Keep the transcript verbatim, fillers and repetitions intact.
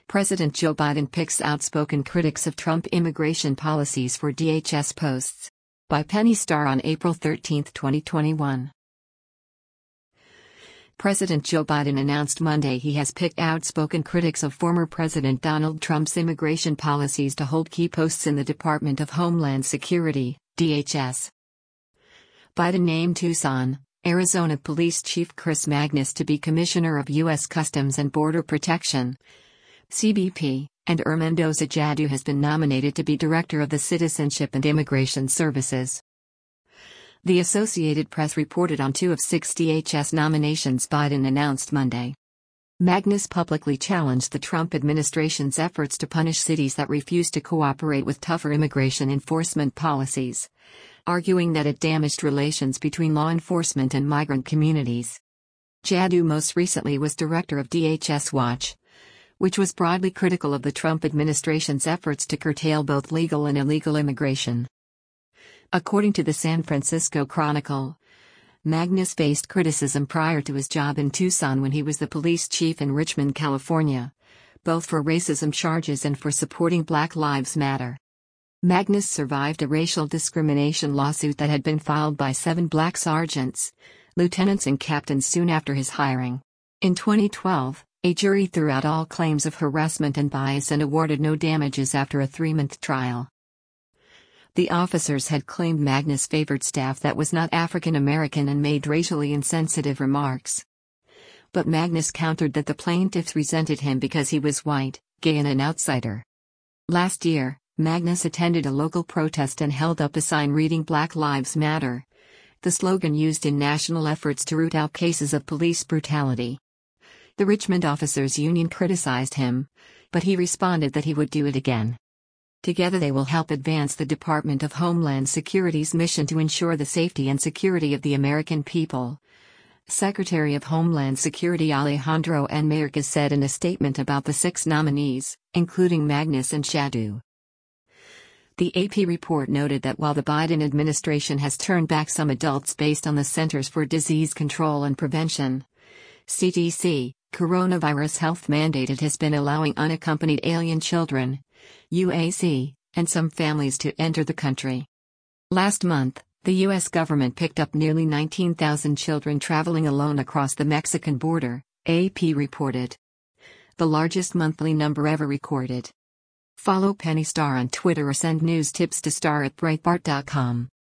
President Joe Biden picks outspoken critics of Trump immigration policies for D H S posts. By Penny Starr on April thirteenth, twenty twenty-one. President Joe Biden announced Monday he has picked outspoken critics of former President Donald Trump's immigration policies to hold key posts in the Department of Homeland Security, D H S. Biden named Tucson, Arizona Police Chief Chris Magnus to be Commissioner of U S Customs and Border Protection, C B P, and Mendoza Jadu has been nominated to be Director of the Citizenship and Immigration Services. The Associated Press reported on two of six D H S nominations Biden announced Monday. Magnus publicly challenged the Trump administration's efforts to punish cities that refuse to cooperate with tougher immigration enforcement policies, arguing that it damaged relations between law enforcement and migrant communities. Jadu most recently was director of D H S Watch, which was broadly critical of the Trump administration's efforts to curtail both legal and illegal immigration. According to the San Francisco Chronicle, Magnus faced criticism prior to his job in Tucson when he was the police chief in Richmond, California, both for racism charges and for supporting Black Lives Matter. Magnus survived a racial discrimination lawsuit that had been filed by seven black sergeants, lieutenants and captains soon after his hiring. In twenty twelve, a jury threw out all claims of harassment and bias and awarded no damages after a three-month trial. The officers had claimed Magnus favored staff that was not African American and made racially insensitive remarks. But Magnus countered that the plaintiffs resented him because he was white, gay and an outsider. Last year, Magnus attended a local protest and held up a sign reading Black Lives Matter, the slogan used in national efforts to root out cases of police brutality. The Richmond Officers Union criticized him, but he responded that he would do it again. Together they will help advance the Department of Homeland Security's mission to ensure the safety and security of the American people, Secretary of Homeland Security Alejandro N. Mayorkas said in a statement about the six nominees, including Magnus and Jadu. The A P report noted that while the Biden administration has turned back some adults based on the Centers for Disease Control and Prevention, C D C, coronavirus health mandate, it has been allowing unaccompanied alien children, U A C, and some families to enter the country. Last month, the U S government picked up nearly nineteen thousand children traveling alone across the Mexican border, A P reported. The largest monthly number ever recorded. Follow Penny Starr on Twitter or send news tips to star at breitbart dot com.